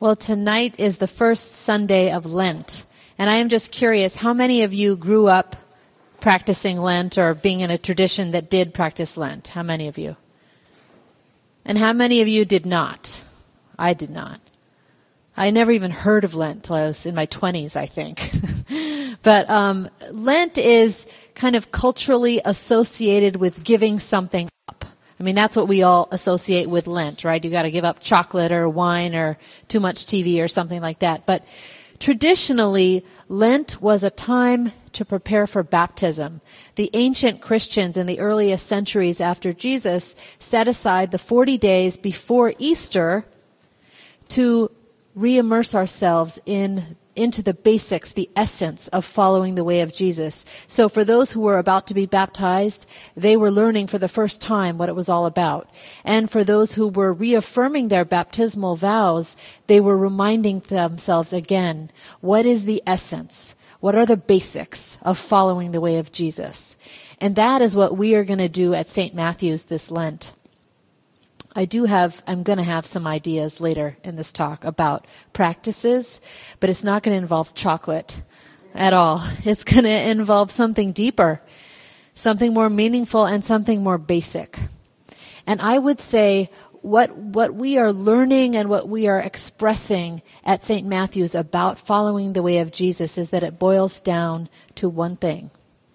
Well, tonight is the first Sunday of Lent, and I am just curious, how many of you grew up practicing Lent or being in a tradition that did practice Lent? How many of you? And how many of you did not? I did not. I never even heard of Lent till I was in my 20s, I think. But Lent is kind of culturally associated with giving something up. I mean, that's what we all associate with Lent, right? You got to give up chocolate or wine or too much TV or something like that. But traditionally, Lent was a time to prepare for baptism. The ancient Christians in the earliest centuries after Jesus set aside the 40 days before Easter to re-immerse ourselves into the basics, the essence of following the way of Jesus. So for those who were about to be baptized, they were learning for the first time what it was all about. And for those who were reaffirming their baptismal vows, they were reminding themselves again, what is the essence? What are the basics of following the way of Jesus? And that is what we are going to do at St. Matthew's this Lent. I'm going to have some ideas later in this talk about practices, but it's not going to involve chocolate at all. It's going to involve something deeper, something more meaningful, and something more basic. And I would say what we are learning and what we are expressing at St. Matthew's about following the way of Jesus is that it boils down to one thing.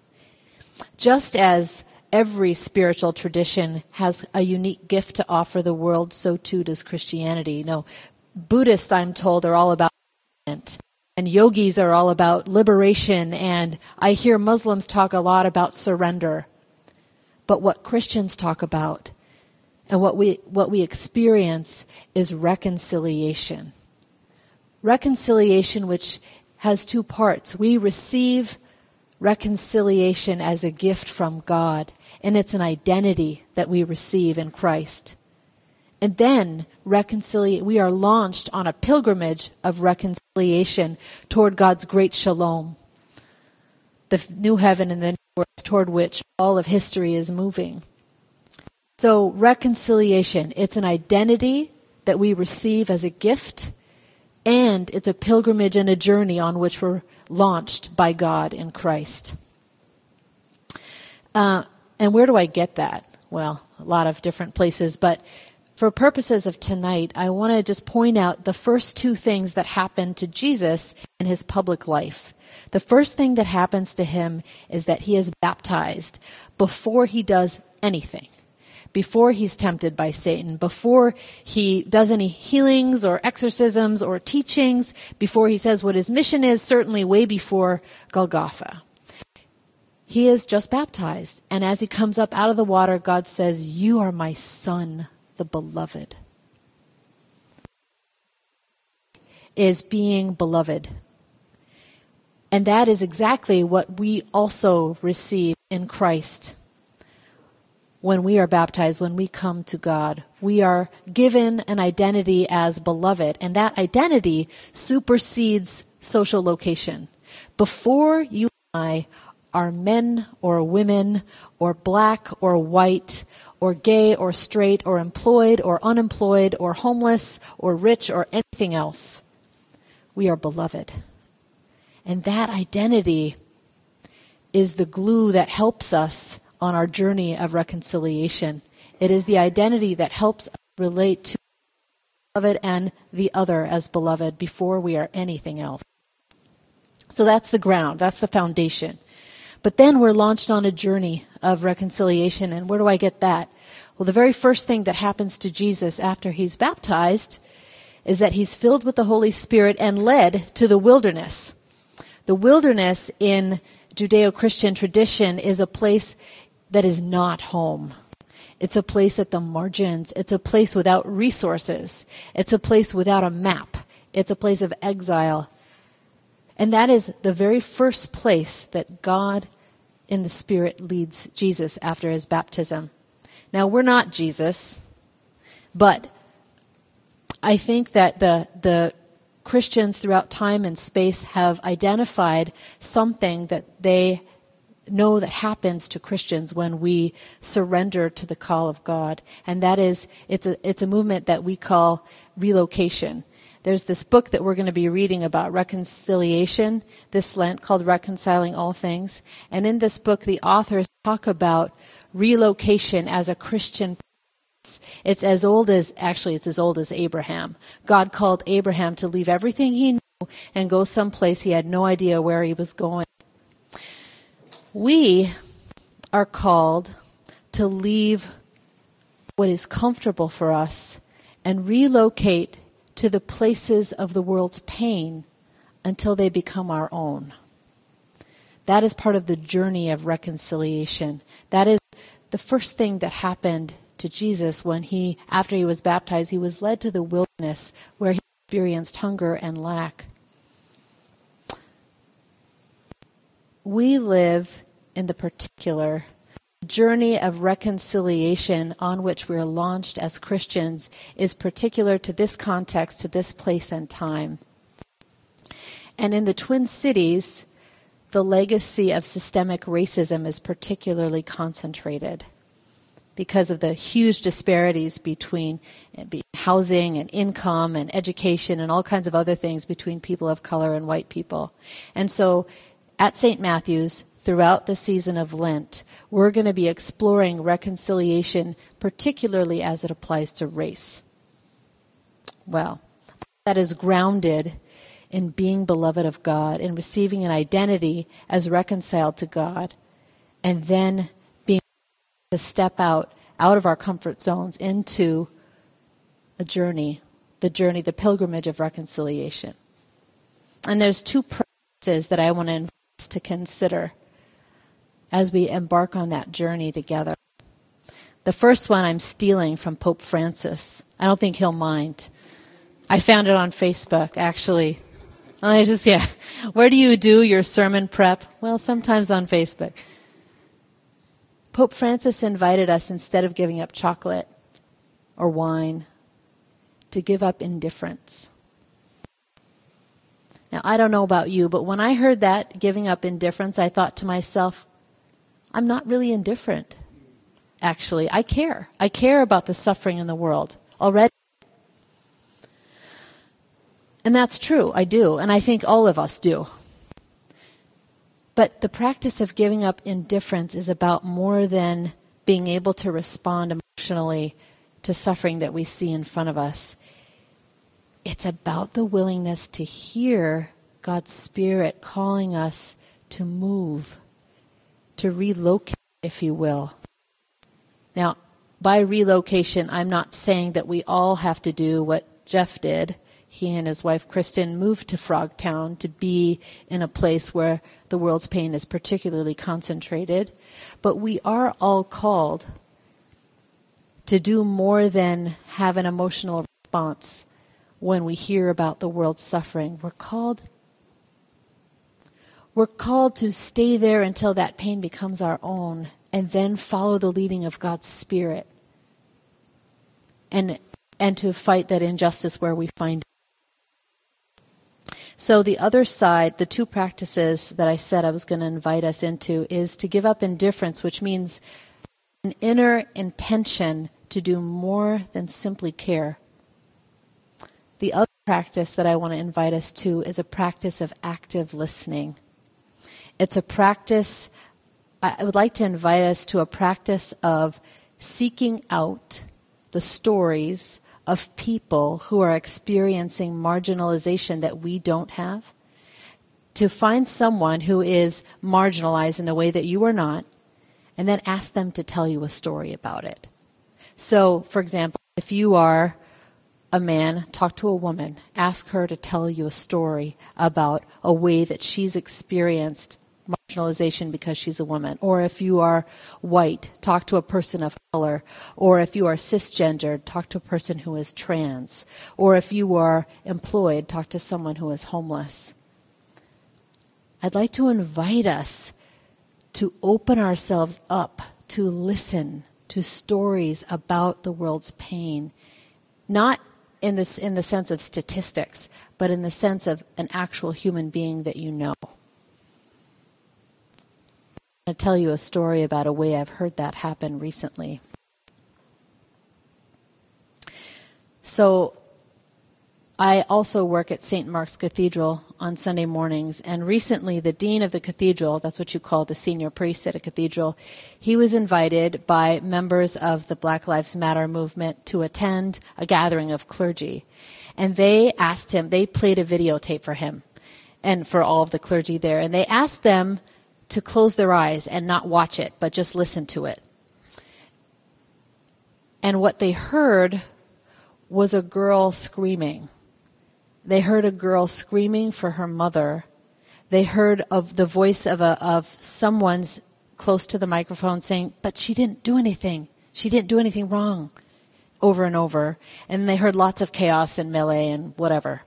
Just as every spiritual tradition has a unique gift to offer the world, so too does Christianity. Buddhists, I'm told, are all about enlightenment, and yogis are all about liberation, and I hear Muslims talk a lot about surrender. But what Christians talk about and what we experience is reconciliation. Reconciliation, which has two parts. We receive reconciliation as a gift from God, and it's an identity that we receive in Christ. And then we are launched on a pilgrimage of reconciliation toward God's great shalom, the new heaven and the new earth toward which all of history is moving. So reconciliation, it's an identity that we receive as a gift, and it's a pilgrimage and a journey on which we're launched by God in Christ. And where do I get that? Well, a lot of different places, but for purposes of tonight, I want to just point out the first two things that happened to Jesus in his public life. The first thing that happens to him is that he is baptized before he does anything. Before he's tempted by Satan, before he does any healings or exorcisms or teachings, before he says what his mission is, certainly way before Golgotha. He is just baptized, and as he comes up out of the water, God says, "You are my son, the beloved." Is being beloved. And that is exactly what we also receive in Christ. When we are baptized, when we come to God, we are given an identity as beloved, and that identity supersedes social location. Before you and I are men or women or black or white or gay or straight or employed or unemployed or homeless or rich or anything else, we are beloved. And that identity is the glue that helps us on our journey of reconciliation. It is the identity that helps us relate to beloved and the other as beloved before we are anything else. So that's the ground, that's the foundation. But then we're launched on a journey of reconciliation, and where do I get that? Well, the very first thing that happens to Jesus after he's baptized is that he's filled with the Holy Spirit and led to the wilderness. The wilderness in Judeo-Christian tradition is a place that is not home. It's a place at the margins. It's a place without resources. It's a place without a map. It's a place of exile. And that is the very first place that God in the Spirit leads Jesus after his baptism. Now, we're not Jesus, but I think that the Christians throughout time and space have identified something that they know that happens to Christians when we surrender to the call of God. And that is, it's a movement that we call relocation. There's this book that we're going to be reading about reconciliation this Lent called Reconciling All Things. And in this book, the authors talk about relocation as a Christian practice. It's as old as Abraham. God called Abraham to leave everything he knew and go someplace he had no idea where he was going. We are called to leave what is comfortable for us and relocate to the places of the world's pain until they become our own. That is part of the journey of reconciliation. That is the first thing that happened to Jesus when after he was baptized, he was led to the wilderness where he experienced hunger and lack. We live in the particular journey of reconciliation on which we are launched as Christians is particular to this context, to this place and time. And in the Twin Cities, the legacy of systemic racism is particularly concentrated because of the huge disparities between housing and income and education and all kinds of other things between people of color and white people. And so at St. Matthew's, throughout the season of Lent, we're going to be exploring reconciliation, particularly as it applies to race. Well, that is grounded in being beloved of God, in receiving an identity as reconciled to God, and then being able to step out of our comfort zones into a journey, the pilgrimage of reconciliation. And there's two practices that I want to invite us to consider as we embark on that journey together. The first one I'm stealing from Pope Francis. I don't think he'll mind. I found it on Facebook, actually. Where do you do your sermon prep? Well, sometimes on Facebook. Pope Francis invited us, instead of giving up chocolate or wine, to give up indifference. Now, I don't know about you, but when I heard that, giving up indifference, I thought to myself, I'm not really indifferent. Actually, I care. I care about the suffering in the world already. And that's true, I do, and I think all of us do. But the practice of giving up indifference is about more than being able to respond emotionally to suffering that we see in front of us. It's about the willingness to hear God's Spirit calling us to move, to relocate, if you will. Now, by relocation, I'm not saying that we all have to do what Jeff did. He and his wife, Kristen, moved to Frogtown to be in a place where the world's pain is particularly concentrated. But we are all called to do more than have an emotional response when we hear about the world's suffering. We're called to stay there until that pain becomes our own, and then follow the leading of God's Spirit, and to fight that injustice where we find it. So the other side, the two practices that I said I was going to invite us into, is to give up indifference, which means an inner intention to do more than simply care. The other practice that I want to invite us to is a practice of active listening. It's a practice, I would like to invite us to a practice of seeking out the stories of people who are experiencing marginalization that we don't have. To find someone who is marginalized in a way that you are not, and then ask them to tell you a story about it. So, for example, if you are a man, talk to a woman. Ask her to tell you a story about a way that she's experienced marginalization because she's a woman. Or if you are white, talk to a person of color. Or if you are cisgendered, talk to a person who is trans. Or if you are employed, talk to someone who is homeless. I'd like to invite us to open ourselves up to listen to stories about the world's pain, not in the sense of statistics, but in the sense of an actual human being that you know. I'm going to tell you a story about a way I've heard that happen recently. So I also work at St. Mark's Cathedral on Sunday mornings, and recently the dean of the cathedral, that's what you call the senior priest at a cathedral, he was invited by members of the Black Lives Matter movement to attend a gathering of clergy. And they asked him, they played a videotape for him and for all of the clergy there, and they asked them to close their eyes and not watch it, but just listen to it. And what they heard was a girl screaming. They heard a girl screaming for her mother. They heard of the voice of someone's close to the microphone saying, but she didn't do anything. She didn't do anything wrong, over and over. And they heard lots of chaos and melee and whatever.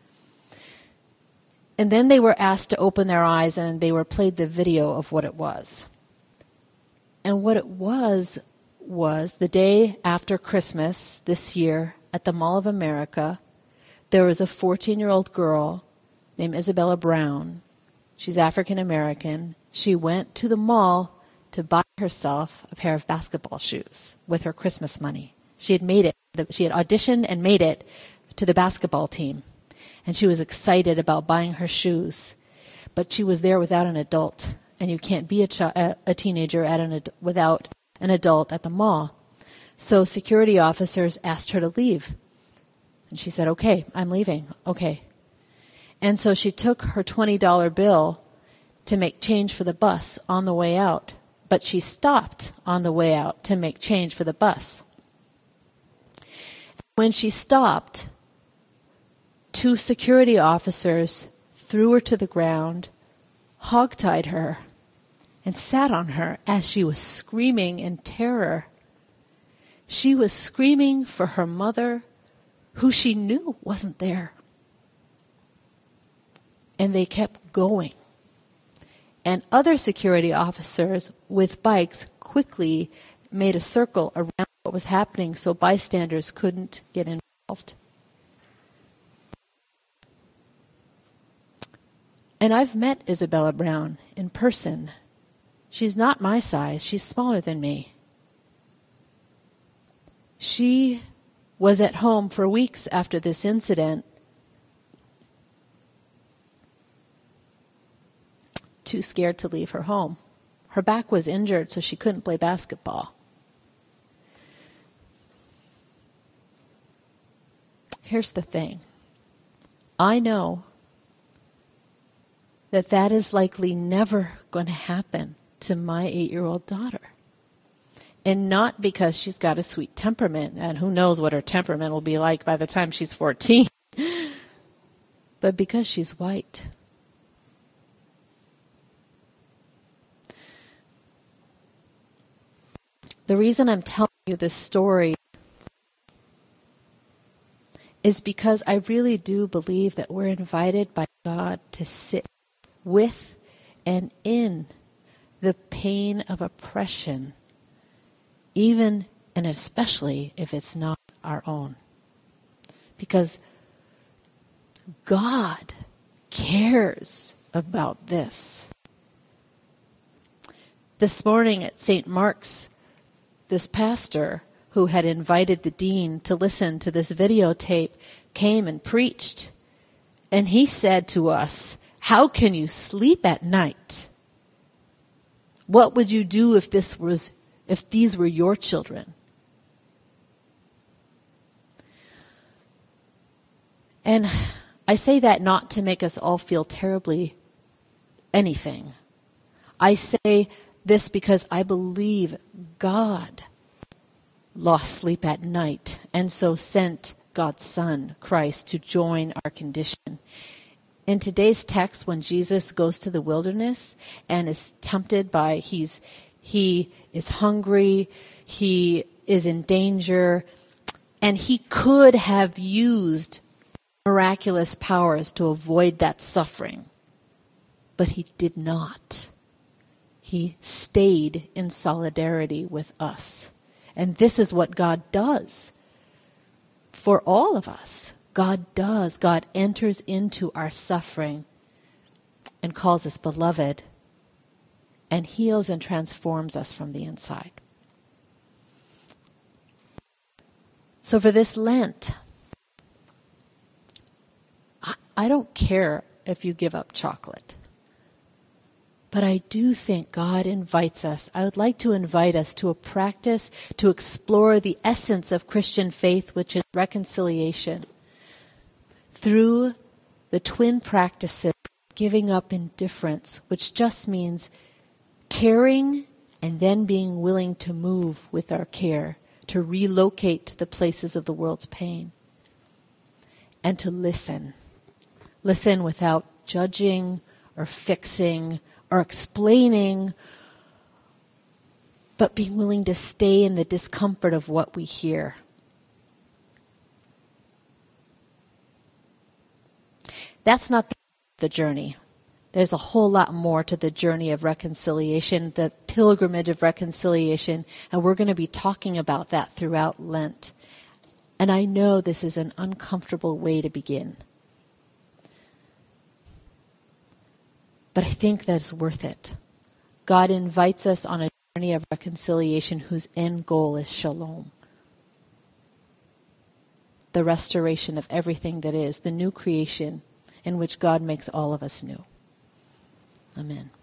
And then they were asked to open their eyes, and they were played the video of what it was. And what it was the day after Christmas this year at the Mall of America, there was a 14-year-old girl named Isabella Brown. She's African American. She went to the mall to buy herself a pair of basketball shoes with her Christmas money. She had made it. She had auditioned and made it to the basketball team. And she was excited about buying her shoes. But she was there without an adult. And you can't be a teenager without an adult at the mall. So security officers asked her to leave. And she said, okay, I'm leaving. Okay. And so she took her $20 bill to make change for the bus on the way out. But she stopped on the way out to make change for the bus. When she stopped, 2 security officers threw her to the ground, hogtied her, and sat on her as she was screaming in terror. She was screaming for her mother, who she knew wasn't there. And they kept going. And other security officers with bikes quickly made a circle around what was happening so bystanders couldn't get involved. And I've met Isabella Brown in person. She's not my size. She's smaller than me. She was at home for weeks after this incident, too scared to leave her home. Her back was injured, so she couldn't play basketball. Here's the thing. I know that is likely never going to happen to my 8-year-old daughter. And not because she's got a sweet temperament, and who knows what her temperament will be like by the time she's 14, but because she's white. The reason I'm telling you this story is because I really do believe that we're invited by God to sit with and in the pain of oppression, even and especially if it's not our own. Because God cares about this. This morning at St. Mark's, this pastor who had invited the dean to listen to this videotape came and preached. And he said to us, "How can you sleep at night? What would you do if these were your children?" And I say that not to make us all feel terribly anything. I say this because I believe God lost sleep at night and so sent God's Son, Christ, to join our condition. In today's text, when Jesus goes to the wilderness and is tempted by, he is hungry, he is in danger, and he could have used miraculous powers to avoid that suffering. But he did not. He stayed in solidarity with us. And this is what God does for all of us. God does. God enters into our suffering and calls us beloved and heals and transforms us from the inside. So for this Lent, I don't care if you give up chocolate. But I do think God invites us. I would like to invite us to a practice to explore the essence of Christian faith, which is reconciliation, through the twin practices, giving up indifference, which just means caring and then being willing to move with our care, to relocate to the places of the world's pain, and to listen. Listen without judging or fixing or explaining, but being willing to stay in the discomfort of what we hear. That's not the journey. There's a whole lot more to the journey of reconciliation, the pilgrimage of reconciliation, and we're going to be talking about that throughout Lent. And I know this is an uncomfortable way to begin. But I think that's worth it. God invites us on a journey of reconciliation whose end goal is shalom. The restoration of everything that is, the new creation in which God makes all of us new. Amen.